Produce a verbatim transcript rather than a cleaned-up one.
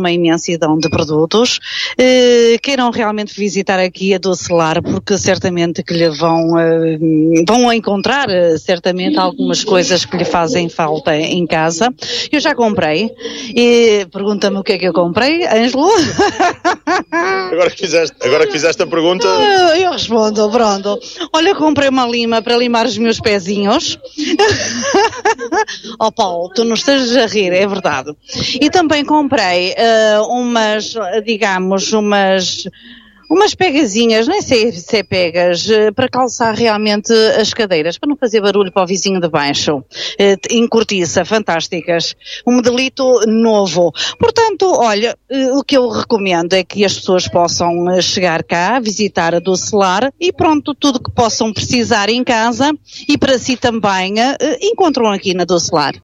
uma imensidão de produtos. Uh, queiram realmente visitar aqui a Docelar, porque certamente que lhe vão, uh, vão encontrar uh, certamente algumas coisas que lhe fazem falta em casa. Eu já comprei. E pergunta-me o que é que eu comprei, Ângelo? Agora que fizeste, agora que fizeste a pergunta... Uh, eu respondo, pronto. Olha, comprei uma lima para limar os meus pezinhos. Oh Paulo, tu não estejas a rir, é verdade. E também comprei uh, umas, digamos, umas... umas pegazinhas, nem sei se é pegas, para calçar realmente as cadeiras, para não fazer barulho para o vizinho de baixo. Em cortiça, fantásticas. Um modelito novo. Portanto, olha, o que eu recomendo é que as pessoas possam chegar cá, visitar a Docelar e pronto, tudo que possam precisar em casa e para si também, encontram aqui na Docelar.